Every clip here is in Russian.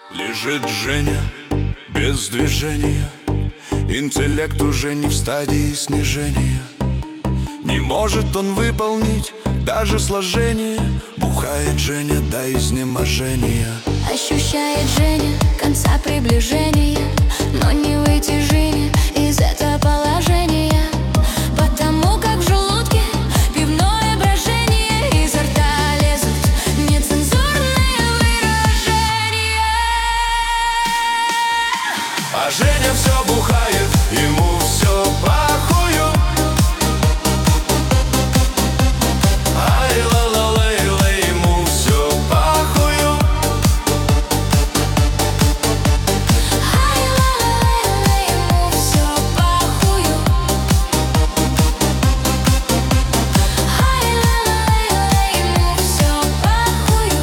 Лежит Женя без движения, интеллект уже не в стадии снижения. Не может он выполнить даже сложение. Бухает Женя до изнеможения. Ощущает Женя конца приближения, но не выйти Жене из этого положения, потому как в желудке пивное брожение, изо рта лезут нецензурные выражения. А Женя все бухает, ему все похую. Ай, ла-ла-лей-лей, ему все похую. Ай, ла-ла-лей-лей, ему все похую. Ай, ла-ла-лей-лей, ему все похую.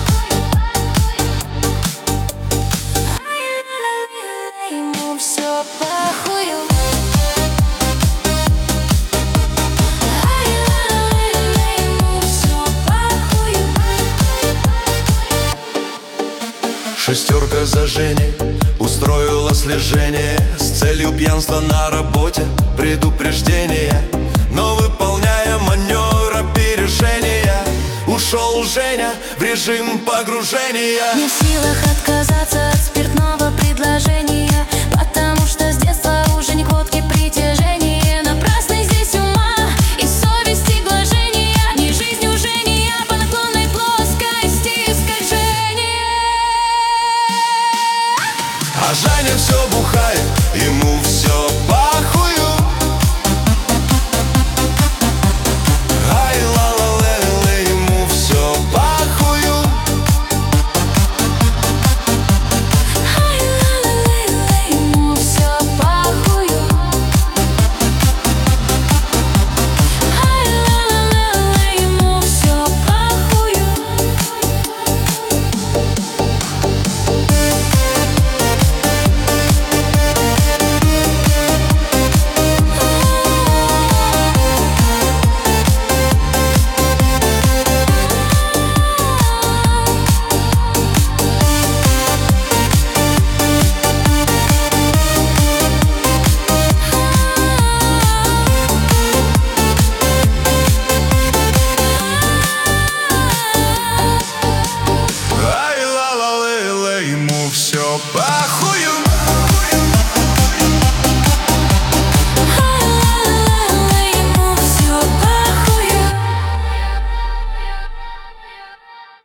Ай, ла-ла-лей-лей, ему все похую. Шестерка за Женей устроила слежение с целью пьянства на работе, предупреждения. Но выполняя маневр опережения, ушел Женя в режим погружения. Не в силах отказаться от спиртного предложения, потому что с детства уже не к водке притяжение. Напрасны здесь ума и совести глажения, не жизнь уже не я по наклонной плоскости скольжения. А Женя все бухает, ему все